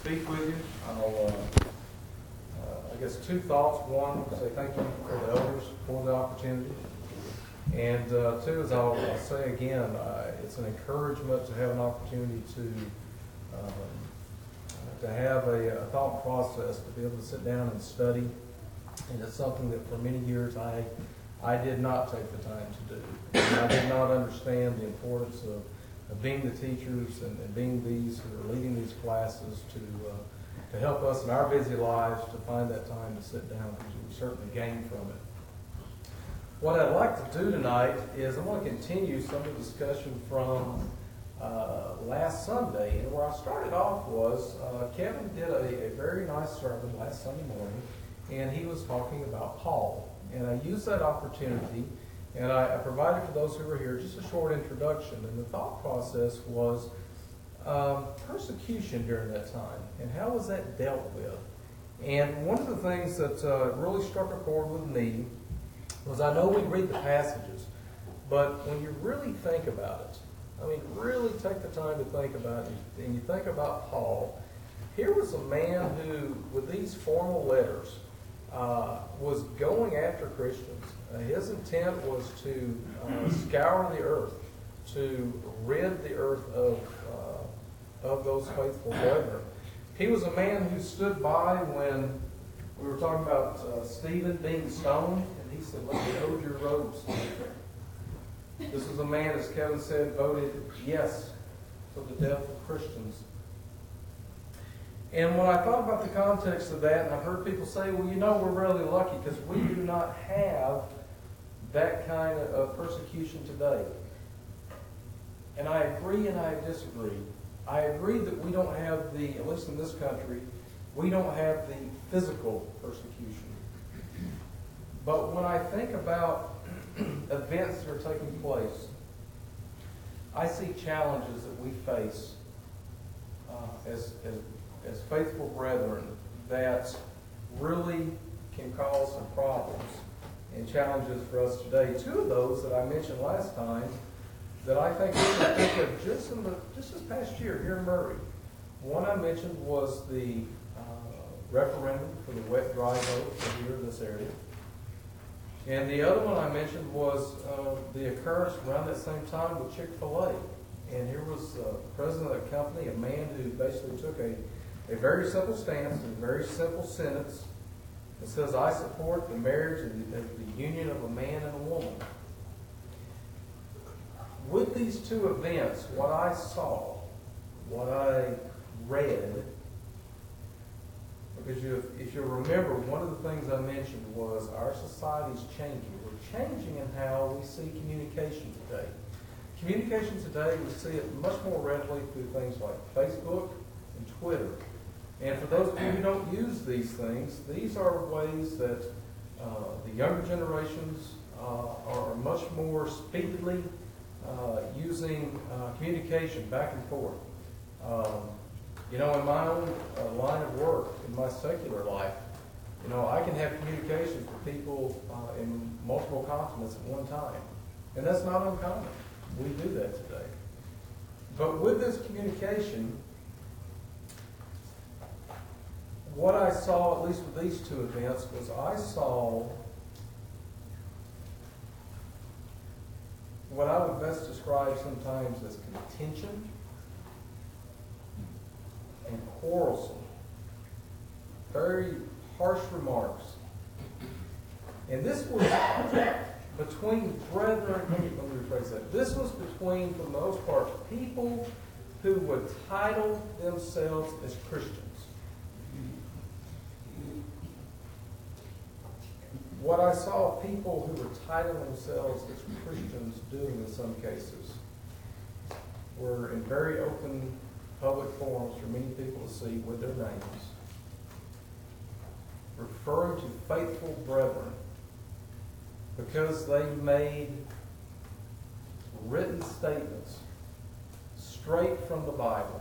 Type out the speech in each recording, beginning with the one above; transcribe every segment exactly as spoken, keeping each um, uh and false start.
speak with you. I'll, uh, uh, I guess two thoughts. One, say thank you for the elders for the opportunity. And uh, two, as I'll, I'll say again, uh, it's an encouragement to have an opportunity to um, to have a, a thought process, to be able to sit down and study. And it's something that for many years I I did not take the time to do. And I did not understand the importance of, of being the teachers and, and being these who are leading these classes to uh, to help us in our busy lives to find that time to sit down, because we certainly gain from it. What I'd like to do tonight is I want to continue some of the discussion from uh, last Sunday. And where I started off was uh, Kevin did a, a very nice sermon last Sunday morning, and he was talking about Paul. And I used that opportunity, and I, I provided for those who were here just a short introduction. And the thought process was um, persecution during that time, and how was that dealt with? And one of the things that uh, really struck a chord with me was, I know we read the passages, but when you really think about it, I mean, really take the time to think about it, and you think about Paul, here was a man who, with these formal letters, uh, was going after Christians. Uh, his intent was to uh, scour the earth, to rid the earth of, uh, of those faithful brethren. He was a man who stood by when we were talking about uh, Stephen being stoned, and he said, "Let me hold your robes." This is a man, as Kevin said, voted yes to the death of Christians. And when I thought about the context of that, and I've heard people say, well, you know, we're really lucky because we do not have that kind of persecution today. And I agree and I disagree. I agree that we don't have the, at least in this country, we don't have the physical persecution. But when I think about events that are taking place, I see challenges that we face uh, as, as, as faithful brethren that really can cause some problems and challenges for us today. Two of those that I mentioned last time that I think we can think of just in the just this past year here in Murray. One I mentioned was the uh, referendum for the wet dry vote here in this area. And the other one I mentioned was uh, the occurrence around that same time with Chick-fil-A. And here was uh, the president of the company, a man who basically took a, a very simple stance, a very simple sentence that says, "I support the marriage and the, the union of a man and a woman." With these two events, what I saw, what I read, because you, if you remember, one of the things I mentioned was our society's changing. We're changing in how we see communication today. Communication today, we see it much more readily through things like Facebook and Twitter. And for those of you who don't use these things, these are ways that uh, the younger generations uh, are much more speedily uh, using uh, communication back and forth. Um, You know, in my own uh, line of work, in my secular life, you know, I can have communications with people uh, in multiple continents at one time. And that's not uncommon. We do that today. But with this communication, what I saw, at least with these two events, was I saw what I would best describe sometimes as contention and quarrelsome, very harsh remarks. And this was between brethren, let me, let me rephrase that. This was between, for the most part, people who would title themselves as Christians. What I saw people who were titling themselves as Christians doing in some cases were in very open public forums for many people to see with their names, referring to faithful brethren because they made written statements straight from the Bible.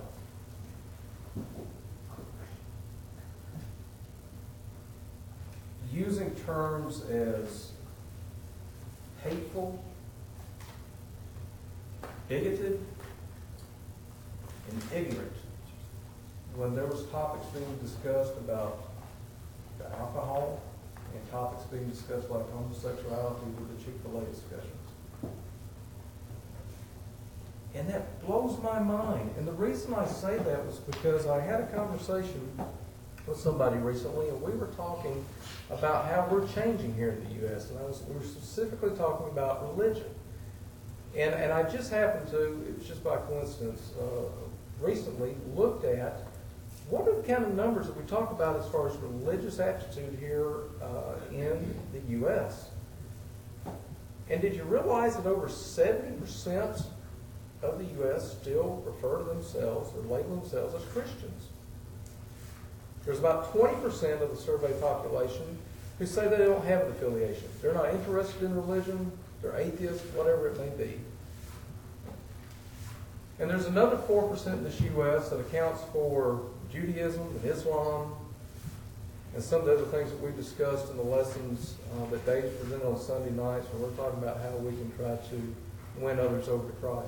Using terms as hateful, bigoted, and ignorant when there was topics being discussed about the alcohol and topics being discussed like homosexuality with the Chick-fil-A discussions. And that blows my mind. And the reason I say that was because I had a conversation with somebody recently, and we were talking about how we're changing here in the U S And I was, we were specifically talking about religion. And, and I just happened to, it was just by coincidence, uh, recently looked at what are the kind of numbers that we talk about as far as religious attitude here uh, in the U S And did you realize that over seventy percent of the U S still refer to themselves or label themselves as Christians? There's about twenty percent of the survey population who say they don't have an affiliation. They're not interested in religion, they're atheists, whatever it may be. And there's another four percent in this U S that accounts for Judaism and Islam and some of the other things that we've discussed in the lessons uh, that Dave's presented on Sunday nights, when we're talking about how we can try to win others over to Christ.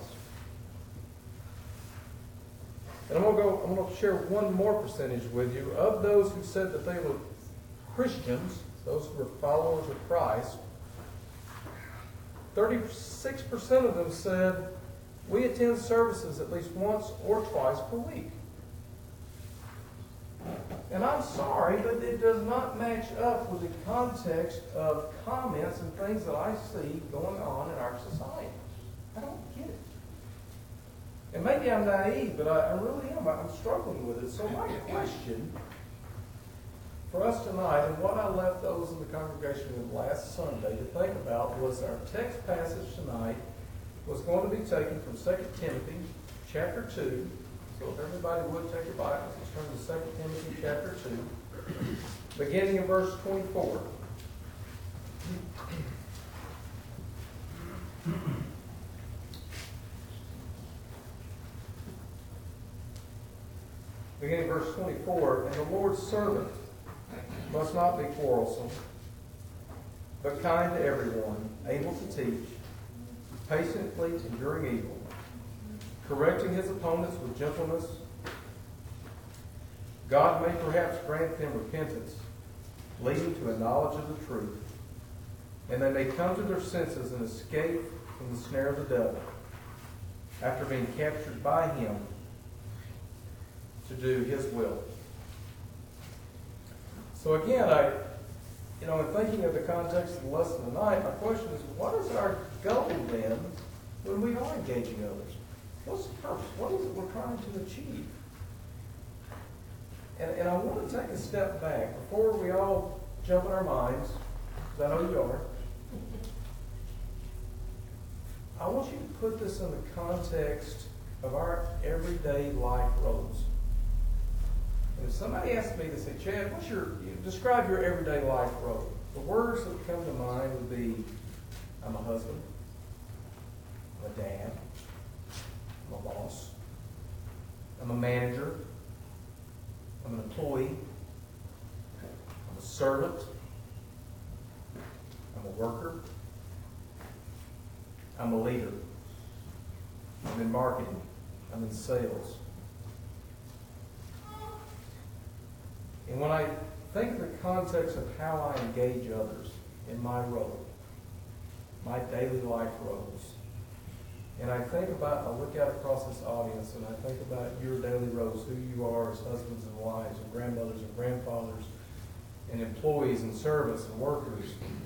And I'm going to go, I'm going to share one more percentage with you. Of those who said that they were Christians, those who were followers of Christ, thirty-six percent of them said, we attend services at least once or twice per week. And I'm sorry, but it does not match up with the context of comments and things that I see going on in our society. I don't get it. And maybe I'm naive, but I, I really am. I'm struggling with it. So my question for us tonight, and what I left those in the congregation with last Sunday to think about, was our text passage tonight was going to be taken from Second Timothy chapter two. So if everybody would take your Bibles, let's turn to Second Timothy chapter two, beginning in verse twenty-four. Beginning in verse twenty-four, and the Lord's servant must not be quarrelsome, but kind to everyone, able to teach, patiently enduring evil, correcting his opponents with gentleness. God may perhaps grant them repentance, leading to a knowledge of the truth, and they may come to their senses and escape from the snare of the devil, after being captured by him to do his will. So again, I, you know, in thinking of the context of the lesson tonight, my question is, what is our goal then when we are engaging others? What's the purpose? What is it we're trying to achieve? And, and I want to take a step back before we all jump in our minds, because I know you are. I want you to put this in the context of our everyday life roles. And if somebody asked me to say, Chad, what's your, you know, describe your everyday life role, the words that would come to mind would be, I'm a husband, I'm a dad, I'm a boss, I'm a manager, I'm an employee, I'm a servant, I'm a worker, I'm a leader, I'm in marketing, I'm in sales. And when I think of the context of how I engage others in my role, my daily life roles, and I think about, I look out across this audience and I think about your daily roles, who you are as husbands and wives and grandmothers and grandfathers and employees and servants and workers.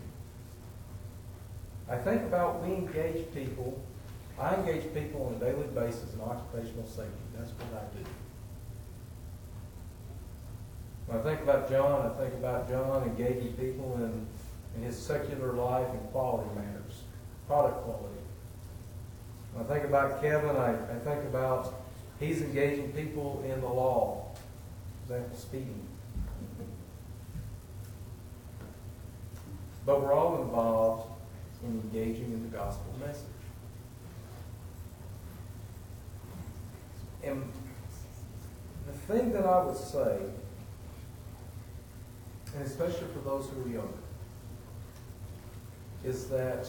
I think about we engage people, I engage people on a daily basis in occupational safety. That's what I do. When I think about John, I think about John engaging people in, in his secular life and quality matters, product quality. When I think about Kevin, I, I think about he's engaging people in the law, for example, speeding. But we're all involved in engaging in the gospel message. And the thing that I would say, and especially for those who are younger, is that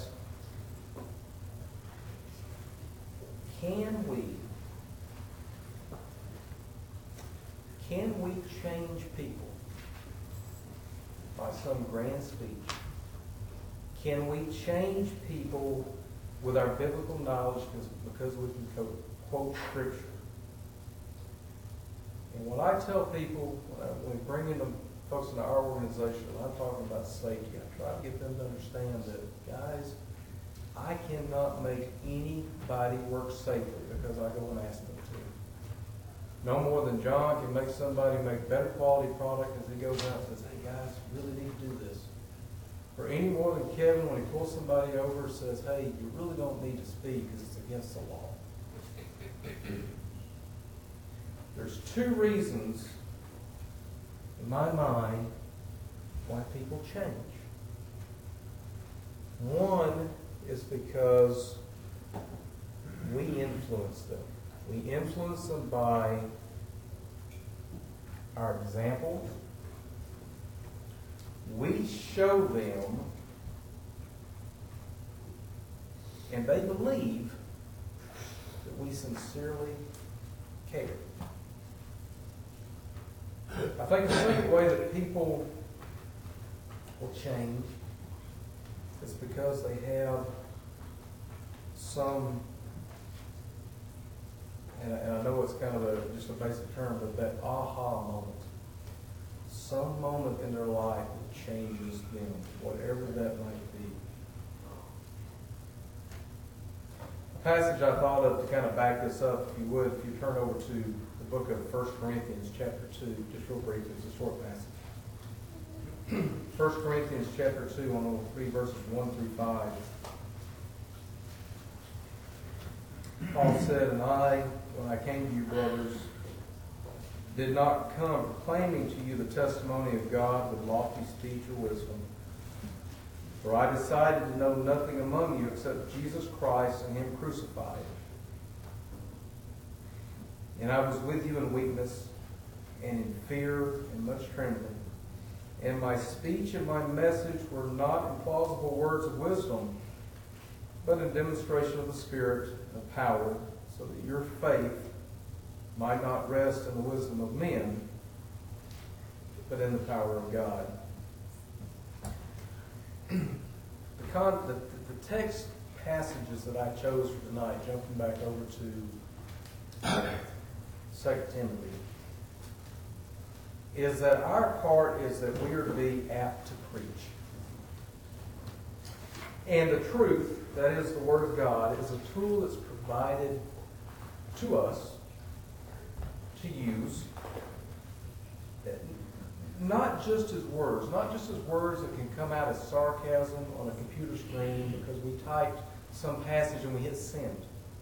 can we, can we change people by some grand speech? Can we change people with our biblical knowledge because we can quote, quote Scripture? And what I tell people when, I, when we bring in the folks in our organization, when I'm talking about safety, I try to get them to understand that, guys, I cannot make anybody work safely because I go and ask them to. No more than John can make somebody make better quality product as he goes out and says, hey guys, you really need to do this. Or any more than Kevin when he pulls somebody over and says, hey, you really don't need to speed because it's against the law. There's two reasons in my mind why people change. One is because we influence them. We influence them by our example. We show them, and they believe that we sincerely care. I think the second way that people will change is because they have some, and I, and I know it's kind of a, just a basic term, but that aha moment. Some moment in their life that changes them, whatever that might be. A passage I thought of to kind of back this up, if you would, if you turn over to the book of First Corinthians chapter two, just real briefly, it's a short passage. First Corinthians chapter two, I'm going to read verses one through five. Paul said, and I, when I came to you, brothers, did not come proclaiming to you the testimony of God with lofty speech or wisdom. For I decided to know nothing among you except Jesus Christ and Him crucified. And I was with you in weakness and in fear and much trembling. And my speech and my message were not in plausible words of wisdom, but in demonstration of the Spirit of power, so that your faith might not rest in the wisdom of men, but in the power of God. the, con- the, the text passages that I chose for tonight, jumping back over to Second Timothy, is that our part is that we are to be apt to preach. And the truth, that is the Word of God, is a tool that's provided to us to use, not just as words, not just as words that can come out as sarcasm on a computer screen because we typed some passage and we hit send.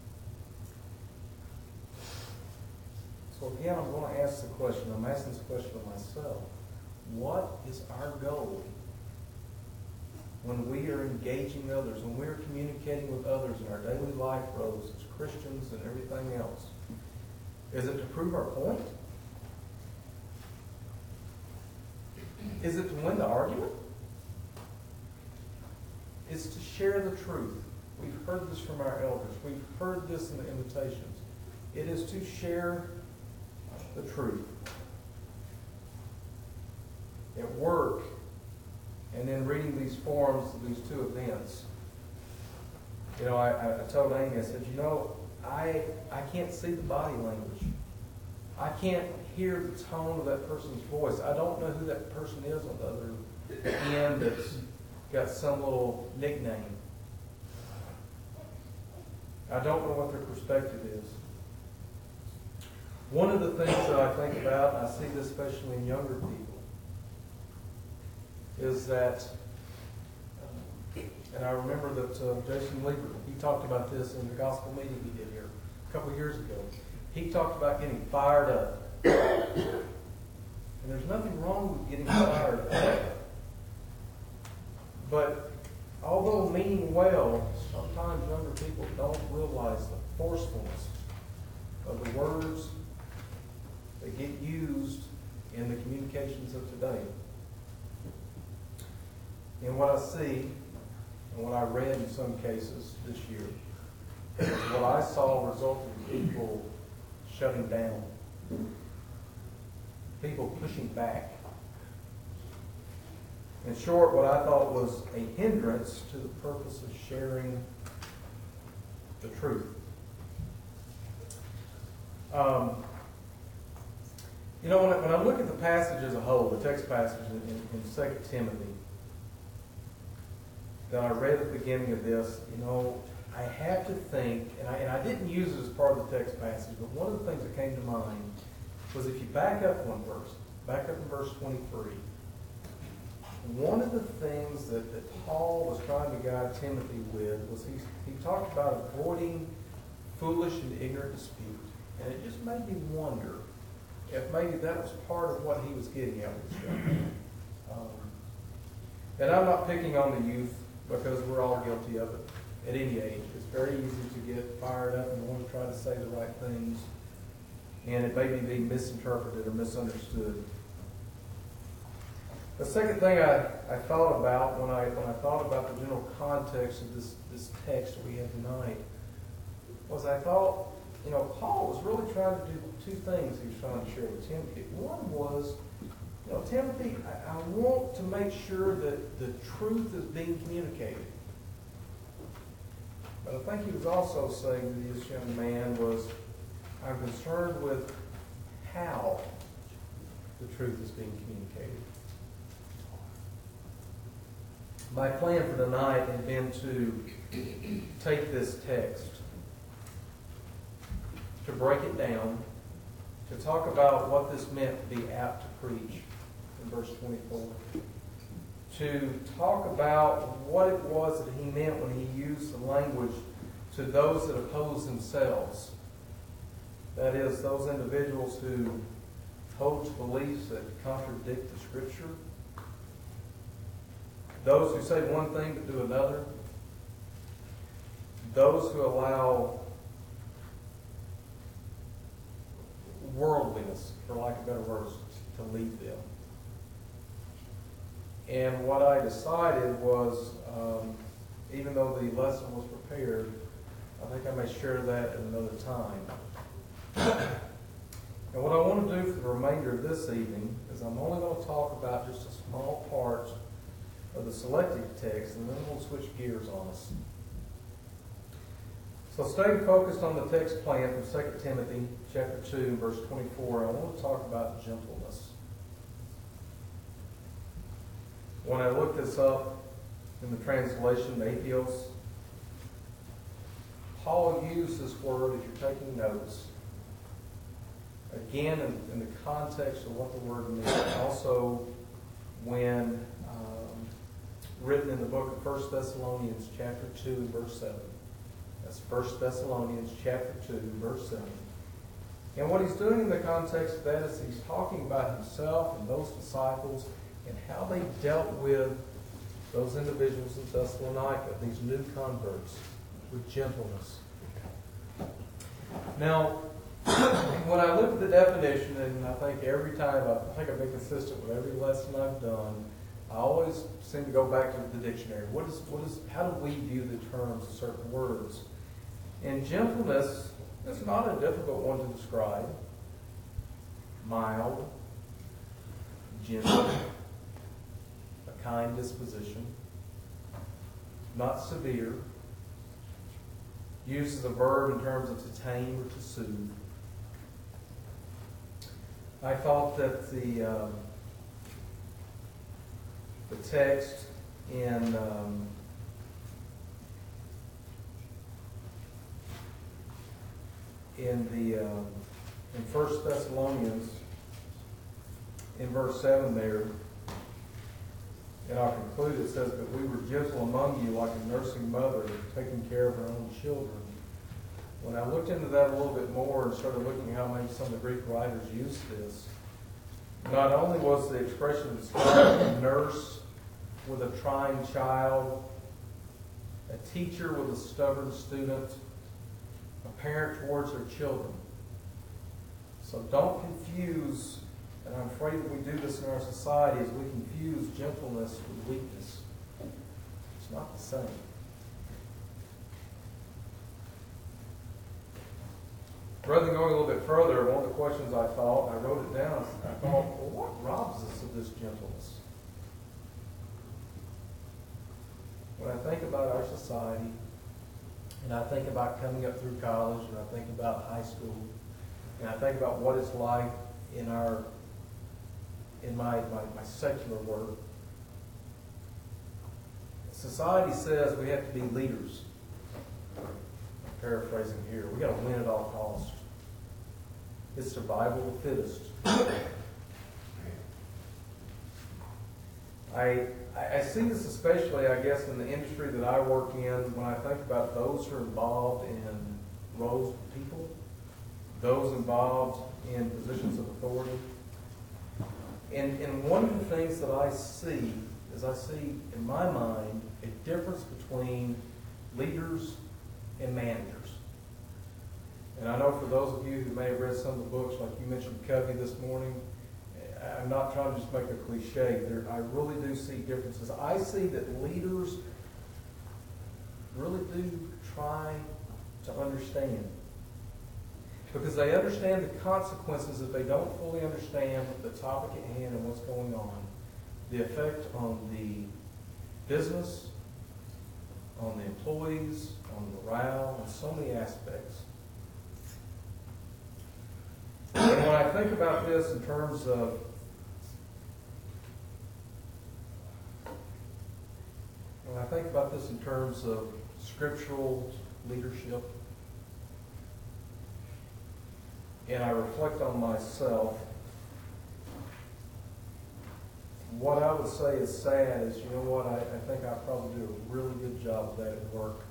So again, I'm going to ask the question, I'm asking this question of myself. What is our goal when we are engaging others, when we are communicating with others in our daily life roles as Christians and everything else? Is it to prove our point? Is it to win the argument? It's to share the truth. We've heard this from our elders. We've heard this in the invitations. It is to share the truth. At work, and then reading these forums of these two events, you know, I, I told Amy, I said, you know, I I can't see the body language. I can't hear the tone of that person's voice. I don't know who that person is on the other end that's got some little nickname. I don't know what their perspective is. One of the things that I think about, and I see this especially in younger people, is that, and I remember that uh, Jason Lieber, he talked about this in the gospel meeting he did here a couple of years ago. He talked about getting fired up. And there's nothing wrong with getting fired up. But although meaning well, sometimes younger people don't realize the forcefulness of the words that get used in the communications of today. And what I see, and what I read in some cases this year, what I saw resulted in people shutting down. people pushing back. In short, what I thought was a hindrance to the purpose of sharing the truth. Um, you know, when I, when I look at the passage as a whole, the text passage in, in, in Second Timothy, that I read at the beginning of this, you know, I have to think, and I, and I didn't use it as part of the text passage, but one of the things that came to mind was if you back up one verse, back up in verse twenty-three, one of the things that, that Paul was trying to guide Timothy with was he, he talked about avoiding foolish and ignorant dispute. And it just made me wonder if maybe that was part of what he was getting at with this young um, and I'm not picking on the youth because we're all guilty of it at any age. It's very easy to get fired up and want to try to say the right things, and it may be being misinterpreted or misunderstood. The second thing I, I thought about when I when I thought about the general context of this, this text that we have tonight was I thought, you know, Paul was really trying to do two things he was trying to share with Timothy. One was, you know, Timothy, I, I want to make sure that the truth is being communicated. But I think he was also saying to this young man was, I'm concerned with how the truth is being communicated. My plan for tonight had been to take this text, to break it down, to talk about what this meant to be apt to preach in verse twenty-four, to talk about what it was that he meant when he used the language to those that oppose themselves. That is, those individuals who hold to beliefs that contradict the Scripture, those who say one thing but do another, those who allow worldliness, for lack of better words, to lead them. And what I decided was, um, even though the lesson was prepared, I think I may share that at another time. And what I want to do for the remainder of this evening is I'm only going to talk about just a small part of the selected text, and then we'll switch gears on us. So staying focused on the text plan from Second Timothy chapter two, verse twenty-four, I want to talk about gentleness. When I looked this up in the translation, Atheos, Paul used this word, if you're taking notes, again in, in the context of what the word means, also when um, written in the book of First Thessalonians chapter two and verse seven. That's First Thessalonians chapter two, verse seven. And what he's doing in the context of that is he's talking about himself and those disciples and how they dealt with those individuals in Thessalonica, these new converts, with gentleness. Now, when I look at the definition, and I think every time, I think I've been consistent with every lesson I've done, I always seem to go back to the dictionary. What is, what is, how do we view the terms of certain words? And gentleness is not a difficult one to describe. Mild, gentle, a kind disposition, not severe, uses a verb in terms of to tame or to soothe. I thought that the um, the text in um, in the um, in First Thessalonians in verse seven there, and I'll conclude, it says that we were gentle among you like a nursing mother taking care of her own children. When I looked into that a little bit more and started looking at how maybe some of the Greek writers used this, not only was the expression described a nurse with a trying child, a teacher with a stubborn student, a parent towards their children. So don't confuse, and I'm afraid that we do this in our society, is we confuse gentleness with weakness. It's not the same. rather than going a little bit further, one of the questions I thought, and I wrote it down, I thought, well, what robs us of this gentleness? When I think about our society, and I think about coming up through college, and I think about high school, and I think about what it's like in our, in my, my, my secular work, society says we have to be leaders. I'm paraphrasing here. We got to win at all costs. It's survival of the fittest. I, I see this especially, I guess, in the industry that I work in when I think about those who are involved in roles of people, those involved in positions of authority. And, and one of the things that I see is I see, in my mind, a difference between leaders and managers. And I know for those of you who may have read some of the books, like you mentioned Covey this morning, I'm not trying to just make a cliche. There, I really do see differences. I see that leaders really do try to understand. Because they understand the consequences if they don't fully understand the topic at hand and what's going on. The effect on the business, on the employees, on morale, on so many aspects. And when I think about this in terms of when I think about this in terms of scriptural leadership, and I reflect on myself, what I would say is sad is, you know what, I, I think I probably do a really good job of that at work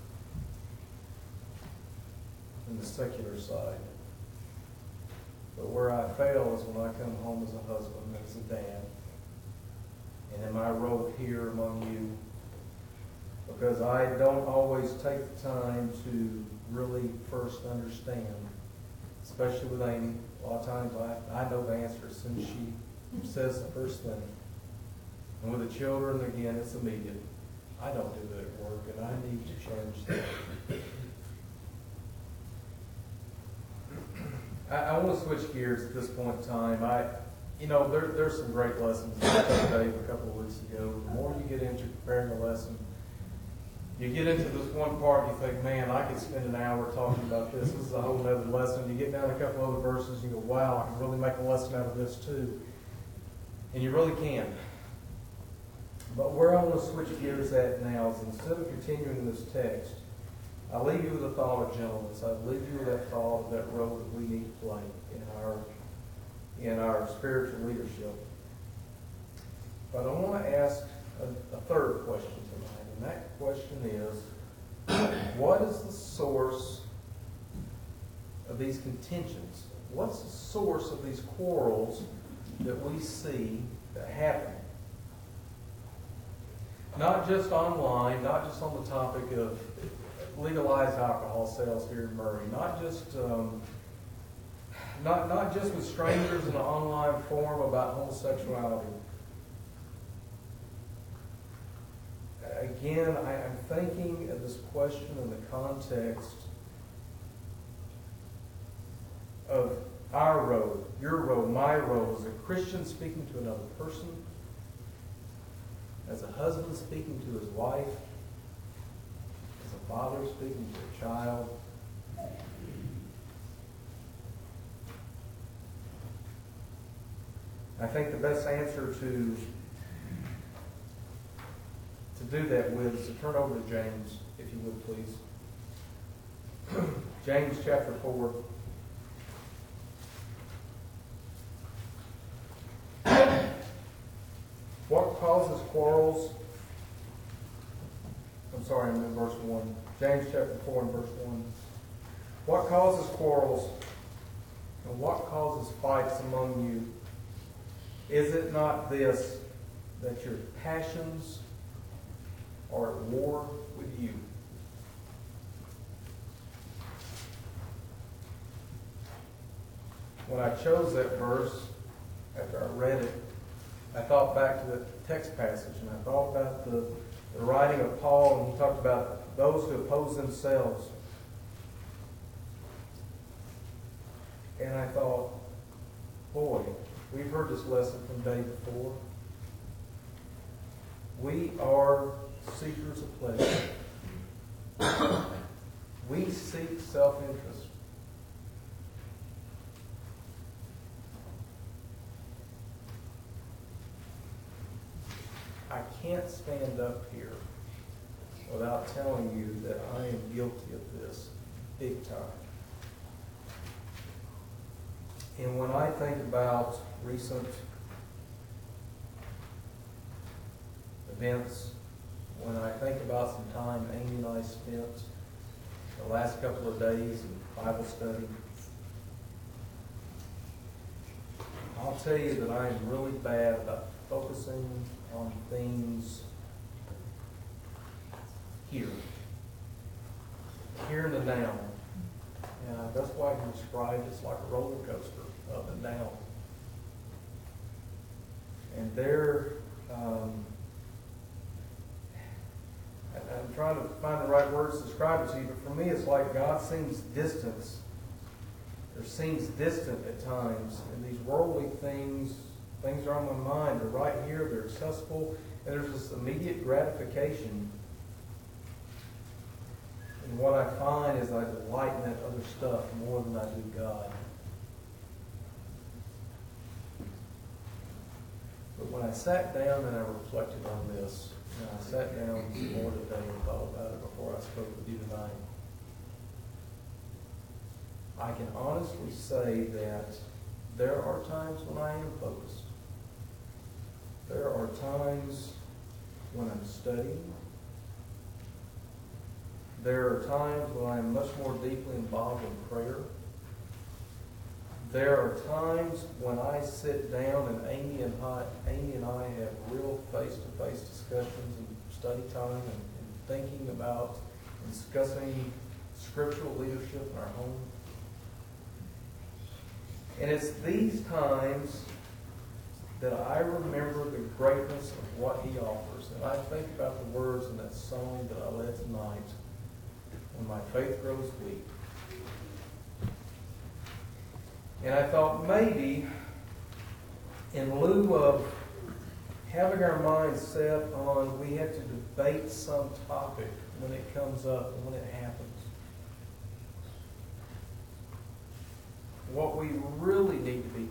in the secular side. But where I fail is when I come home as a husband, as a dad, and in my role here among you, because I don't always take the time to really first understand, especially with Amy. A lot of times I, I know the answer as soon as she says the first thing. And with the children, again, it's immediate. I don't do that at work, and I need to change that. I, I want to switch gears at this point in time. I, you know, there, there's some great lessons I told Dave a couple of weeks ago. The more you get into preparing a lesson, you get into this one part, you think, man, I could spend an hour talking about this. This is a whole other lesson. You get down a couple other verses, and you go, wow, I can really make a lesson out of this too. And you really can. But where I want to switch gears at now is instead of continuing this text, I leave you with a thought of gentleness. I leave you with that thought of that role that we need to play in our in our spiritual leadership. But I want to ask a, a third question tonight, and that question is, what is the source of these contentions? What's the source of these quarrels that we see that happen? Not just online, not just on the topic of legalized alcohol sales here in Murray, not just um, not not just with strangers in an online forum about homosexuality. Again, I am thinking of this question in the context of our road, your road, my road, as a Christian speaking to another person, as a husband speaking to his wife, as a father speaking to a child. I think the best answer to to do that with is to turn over to James, if you would please. James chapter four. What causes quarrels? I'm sorry, I'm in verse one. James chapter four and verse one. What causes quarrels and what causes fights among you? Is it not this, that your passions are at war with you? When I chose that verse, after I read it, I thought back to the text passage, and I thought about the, the writing of Paul, and he talked about those who oppose themselves. And I thought, boy, we've heard this lesson from day before. We are seekers of pleasure. We seek self-interest. I can't stand up here without telling you that I am guilty of this big time. And when I think about recent events, when I think about some time Amy and I spent the last couple of days in Bible study, I'll tell you that I am really bad about focusing on things here, here in the now. And that's why I can describe it as like a roller coaster, up and down. And there, um, I'm trying to find the right words to describe it to you, but for me it's like God seems distant. There seems distant at times, and these worldly things, things are on my mind. They're right here, they're accessible, and there's this immediate gratification. And what I find is I delight in that other stuff more than I do God. But when I sat down and I reflected on this, and I sat down some more today and thought about it before I spoke with you tonight, I can honestly say that there are times when I am focused. There are times when I'm studying. There are times when I am much more deeply involved in prayer. There are times when I sit down and Amy and I, Amy and I have real face-to-face discussions and study time and, and thinking about and discussing scriptural leadership in our home. And it's these times that I remember the greatness of what He offers. And I think about the words in that song that I led tonight, when my faith grows weak. And I thought maybe, in lieu of having our minds set on we have to debate some topic when it comes up and when it happens, what we really need to be